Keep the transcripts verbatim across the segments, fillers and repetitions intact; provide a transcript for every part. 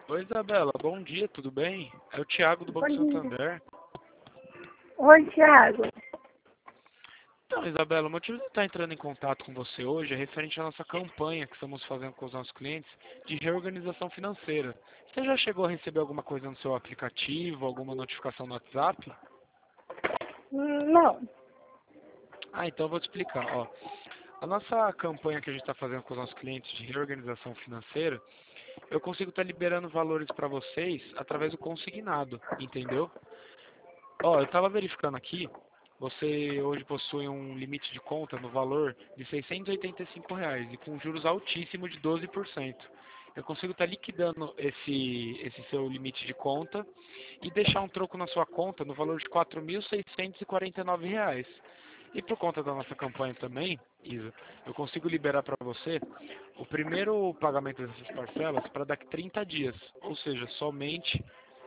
Oi, Isabela, bom dia, tudo bem? É o Thiago do Banco Bom dia. Santander. Oi, Thiago. Então, Isabela, o motivo de eu estar entrando em contato com você hoje é referente à nossa campanha que estamos fazendo com os nossos clientes de reorganização financeira. Você já chegou a receber alguma coisa no seu aplicativo, alguma notificação no WhatsApp? Hum, Não. Ah, então eu vou te explicar. Ó, a nossa campanha que a gente está fazendo com os nossos clientes de reorganização financeira, eu consigo estar liberando valores para vocês através do consignado, entendeu? Ó, eu estava verificando aqui, você hoje possui um limite de conta no valor de seiscentos e oitenta e cinco reais e com juros altíssimos de doze por cento. Eu consigo estar liquidando esse, esse seu limite de conta e deixar um troco na sua conta no valor de quatro mil seiscentos e quarenta e nove reais. E por conta da nossa campanha também, Isa, eu consigo liberar para você o primeiro pagamento dessas parcelas para daqui trinta dias, ou seja, somente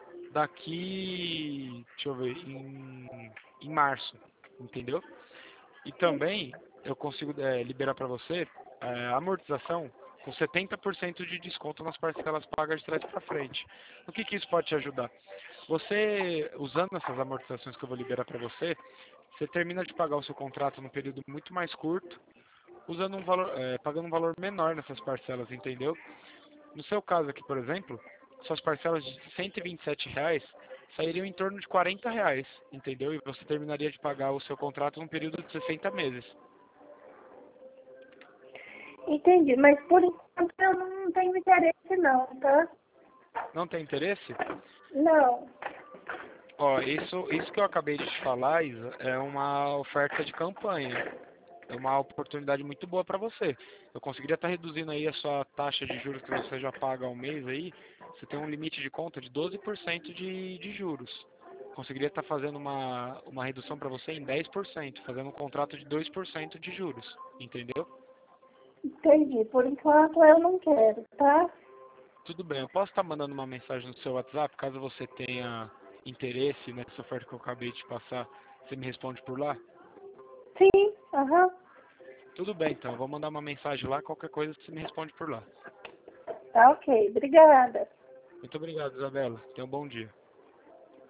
daqui, deixa eu ver, em, em março, entendeu? E também eu consigo é, liberar para você é, a amortização com setenta por cento de desconto nas parcelas pagas de trás para frente. O que que isso pode te ajudar? Você, usando essas amortizações que eu vou liberar para você, você termina de pagar o seu contrato num período muito mais curto, usando um valor, é, pagando um valor menor nessas parcelas, entendeu? No seu caso aqui, por exemplo, suas parcelas de cento e vinte e sete reais sairiam em torno de quarenta reais, entendeu? E você terminaria de pagar o seu contrato num período de sessenta meses. Entendi, mas por enquanto eu não tenho interesse não, tá? Não tem interesse? Não. Ó, isso, isso que eu acabei de te falar, Isa, é uma oferta de campanha. É uma oportunidade muito boa para você. Eu conseguiria estar reduzindo aí a sua taxa de juros que você já paga ao mês aí. Você tem um limite de conta de doze por cento de, de juros. Conseguiria estar fazendo uma, uma redução para você em dez por cento, fazendo um contrato de dois por cento de juros. Entendeu? Entendi. Por enquanto eu não quero, tá? Tudo bem, eu posso estar mandando uma mensagem no seu WhatsApp, caso você tenha interesse nessa oferta que eu acabei de passar, você me responde por lá? Sim, aham. Tudo bem, então, eu vou mandar uma mensagem lá, qualquer coisa você me responde por lá. Tá ok. Obrigada. Muito obrigado, Isabela. Tenha um bom dia.